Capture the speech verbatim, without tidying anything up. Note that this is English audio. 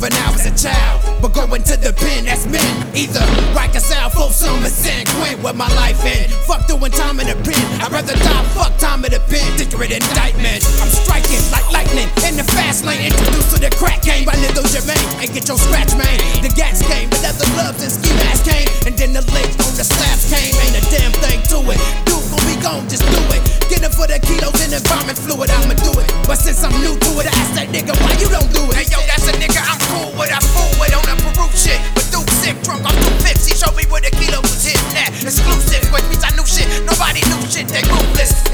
serving out as a child, but going to the pen, that's men. Either Rikers Isle, Folsom, or San Quentin, where my life end. Fuck doing time in the pen, I'd rather die, fuck time in the pen. Secret indictment, I'm striking like lightning in the fast lane. Introduced to the crack game by Little Jermaine. And get your scratch, man. The gas came, the leather gloves and ski mask came, and then the legs on the slabs came. Ain't a damn thing to it. Dude, when we gon' just do it. Get him for the kilos and environment fluid, I'ma do it. But since I'm new to it, I ask that nigga why you don't do it. Hey yo, that's a nigga I'm cool with, I fool with on a Peru shit. But Duke sick, drunk on two fifty, show me where the kilo was hitting at. Exclusive, which means I knew shit, nobody knew shit, they ruthless.